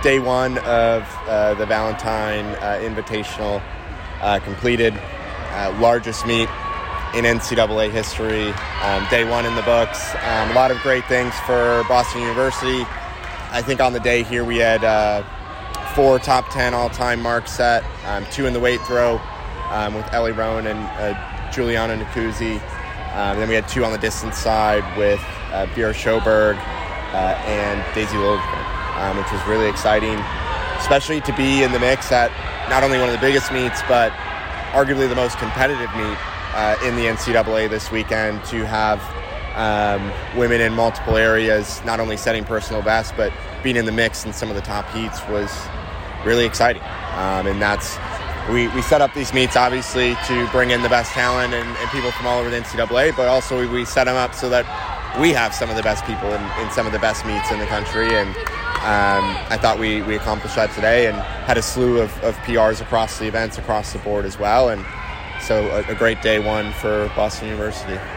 day one of the Valentine Invitational completed. Largest meet in NCAA history. Day one in the books. A lot of great things for Boston University. I think on the day here we had 4 top 10 all-time marks set, 2 in the weight throw with Ellie Rowan and Juliana Nkuzi. Then we had 2 on the distance side with Vera Schoberg and Daisy Lilligren, which was really exciting, especially to be in the mix at not only one of the biggest meets, but arguably the most competitive meet in the NCAA this weekend, to have women in multiple areas, not only setting personal best, but being in the mix in some of the top heats was really exciting. And that's, we set up these meets obviously to bring in the best talent and people from all over the NCAA, but also we set them up so that we have some of the best people in some of the best meets in the country. And I thought we accomplished that today, and had a slew of PRs across the events, across the board as well. And so a great day one for Boston University.